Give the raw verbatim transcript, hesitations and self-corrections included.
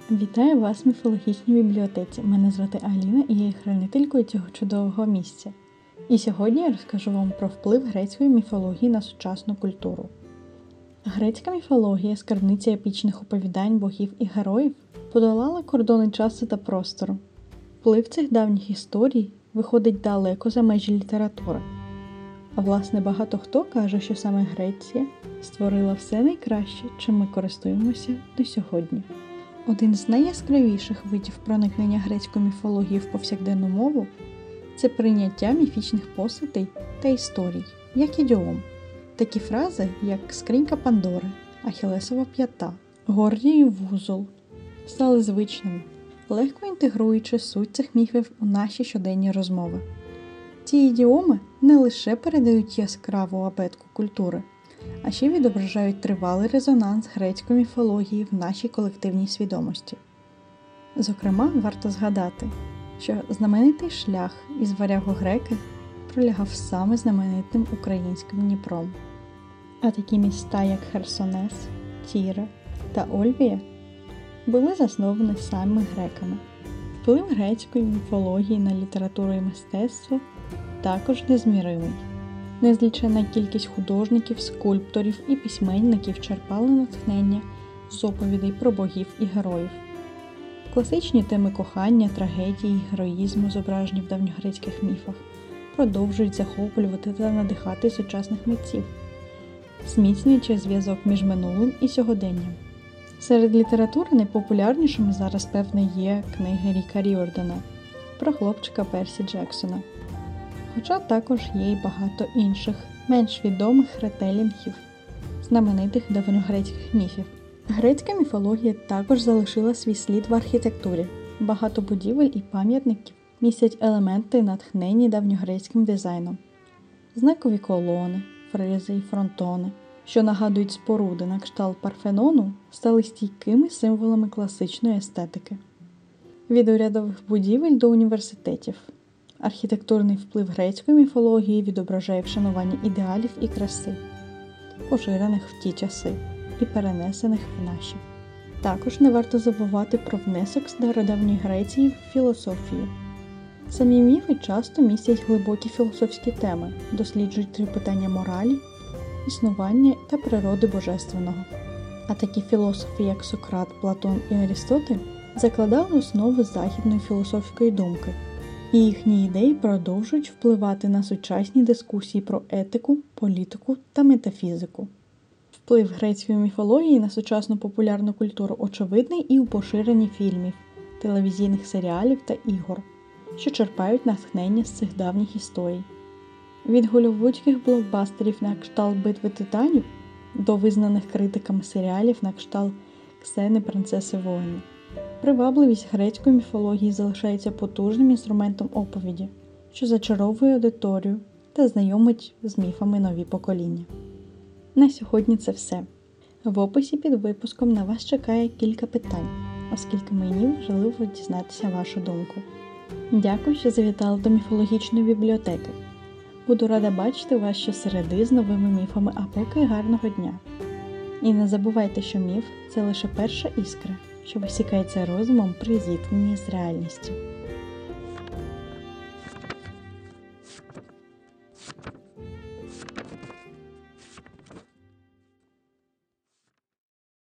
Вітаю вас в міфологічній бібліотеці. Мене звати Аліна і я є хранителькою цього чудового місця. І сьогодні я розкажу вам про вплив грецької міфології на сучасну культуру. Грецька міфологія, скарбниця епічних оповідань, богів і героїв, подолала кордони часу та простору. Вплив цих давніх історій виходить далеко за межі літератури. А власне багато хто каже, що саме Греція створила все найкраще, чим ми користуємося до сьогодні. Один з найяскравіших видів проникнення грецької міфології в повсякденну мову – це прийняття міфічних постатей та історій, як ідіом. Такі фрази, як «скринька Пандори», «Ахілесова п'ята», «Гордіїв вузол» стали звичними, легко інтегруючи суть цих міфів у наші щоденні розмови. Ці ідіоми не лише передають яскраву абетку культури, а ще відображають тривалий резонанс грецької міфології в нашій колективній свідомості. Зокрема, варто згадати, що знаменитий шлях із Варяго-Греки пролягав саме знаменитим українським Дніпром. А такі міста, як Херсонес, Тіра та Ольвія, були засновані саме греками. Вплив грецької міфології на літературу і мистецтво також незміримий. Незлічена кількість художників, скульпторів і письменників черпали натхнення з оповідей про богів і героїв. Класичні теми кохання, трагедії, героїзму, зображені в давньогрецьких міфах, продовжують захоплювати та надихати сучасних митців, зміцнюючи зв'язок між минулим і сьогоденням. Серед літератури найпопулярнішими зараз, певне, є книги Ріка Ріордана про хлопчика Персі Джексона. Хоча також є й багато інших, менш відомих ретелінгів, знаменитих давньогрецьких міфів. Грецька міфологія також залишила свій слід в архітектурі. Багато будівель і пам'ятників містять елементи, натхнені давньогрецьким дизайном. Знакові колони, фризи і фронтони, що нагадують споруди на кшталт Парфенону, стали стійкими символами класичної естетики. Від урядових будівель до університетів. Архітектурний вплив грецької міфології відображає вшанування ідеалів і краси, поширених в ті часи і перенесених в наші. Також не варто забувати про внесок стародавньої Греції в філософію. Самі міфи часто містять глибокі філософські теми, досліджують три питання моралі, існування та природи божественного. А такі філософи, як Сократ, Платон і Арістотель, закладали основи західної філософської думки, і їхні ідеї продовжують впливати на сучасні дискусії про етику, політику та метафізику. Вплив грецької міфології на сучасну популярну культуру очевидний і у поширенні фільмів, телевізійних серіалів та ігор, що черпають натхнення з цих давніх історій. Від голлівудських блокбастерів на кшталт «Битви титанів» до визнаних критиками серіалів на кшталт «Ксени, принцеси воїни». Привабливість грецької міфології залишається потужним інструментом оповіді, що зачаровує аудиторію та знайомить з міфами нові покоління. На сьогодні це все. В описі під випуском на вас чекає кілька питань, оскільки мені важливо дізнатися вашу думку. Дякую, що завітали до міфологічної бібліотеки. Буду рада бачити вас щосереди з новими міфами, а поки гарного дня. І не забувайте, що міф – це лише перша іскра, що висікається розумом при зіткненні з реальністю.